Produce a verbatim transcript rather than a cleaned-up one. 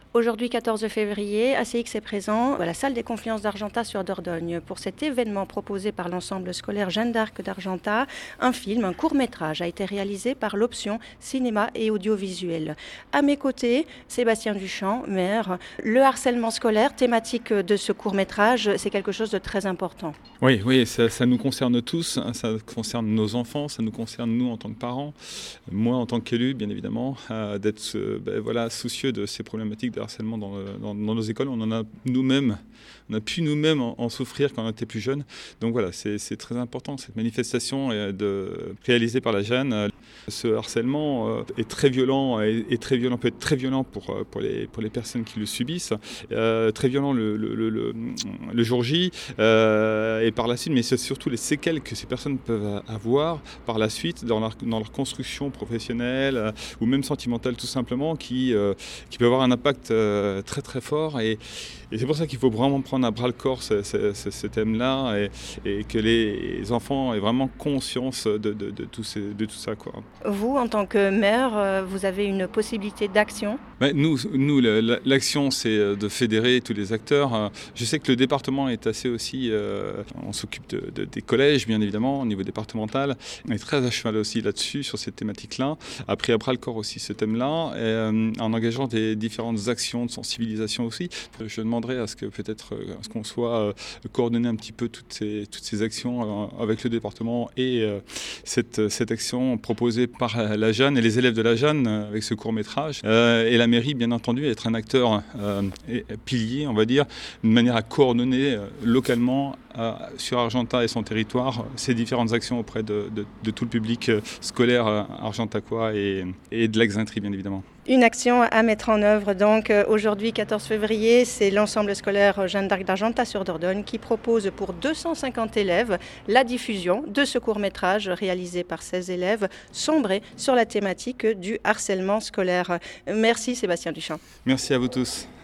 Aujourd'hui, quatorze février, A C X est présent à la salle des conférences d'Argentat sur Dordogne pour cet événement proposé par l'ensemble scolaire Jeanne d'Arc d'Argentat. Un film, un court-métrage a été réalisé par l'option cinéma et audiovisuel. À mes côtés, Sébastien Duchamp, maire. Le harcèlement scolaire, thématique de ce court-métrage, c'est quelque chose de très important. Oui, oui, ça, ça nous concerne tous, hein, ça concerne nos enfants, ça nous concerne nous en tant que parents, moi en tant qu'élu, bien évidemment, euh, d'être euh, ben, voilà, soucieux de ces problématiques de harcèlement dans, le, dans, dans nos écoles. On en a nous-mêmes, on a pu nous-mêmes en, en souffrir quand on était plus jeunes. Donc voilà, c'est, c'est très important cette manifestation est de, réalisée par la Jeanne. Ce harcèlement euh, est très violent, et, et très violent peut être très violent pour pour les pour les personnes qui le subissent, euh, très violent le le, le, le, le jour J. Euh, et par la suite, mais c'est surtout les séquelles que ces personnes peuvent avoir par la suite dans leur, dans leur construction professionnelle euh, ou même sentimentale tout simplement, qui, euh, qui peut avoir un impact euh, très très fort. Et, et c'est pour ça qu'il faut vraiment prendre à bras le corps ce, ce, ce, ce thème-là et, et que les enfants aient vraiment conscience de, de, de, tout, ces, de tout ça, quoi. Vous, en tant que maire, vous avez une possibilité d'action ? Ouais, nous, nous, l'action, c'est de fédérer tous les acteurs. Je sais que le département est assez aussi... Euh, on s'occupe de, de, des collèges, bien évidemment, au niveau départemental. On est très à cheval aussi là-dessus, sur cette thématique-là. A pris à bras le corps aussi ce thème-là, et, euh, en engageant des différentes actions de sensibilisation aussi. Je demanderais à ce que peut-être à ce qu'on soit euh, coordonné un petit peu toutes ces, toutes ces actions euh, avec le département et euh, cette, cette action proposée par la Jeanne et les élèves de la Jeanne avec ce court-métrage. Euh, et la mairie, bien entendu, être un acteur euh, pilier, on va dire, d'une manière à coordonner euh, localement euh, sur Argentat et son territoire ces différentes actions auprès de, de, de tout le public euh, scolaire euh, argentacois et, et de l'Axintrie, bien évidemment. Une action à mettre en œuvre. Donc aujourd'hui, quatorze février, c'est l'ensemble scolaire Jeanne d'Arc d'Argentat sur Dordogne qui propose pour deux cent cinquante élèves la diffusion de ce court-métrage réalisé par seize élèves sombrés sur la thématique du harcèlement scolaire. Merci Sébastien Duchamp. Merci à vous tous.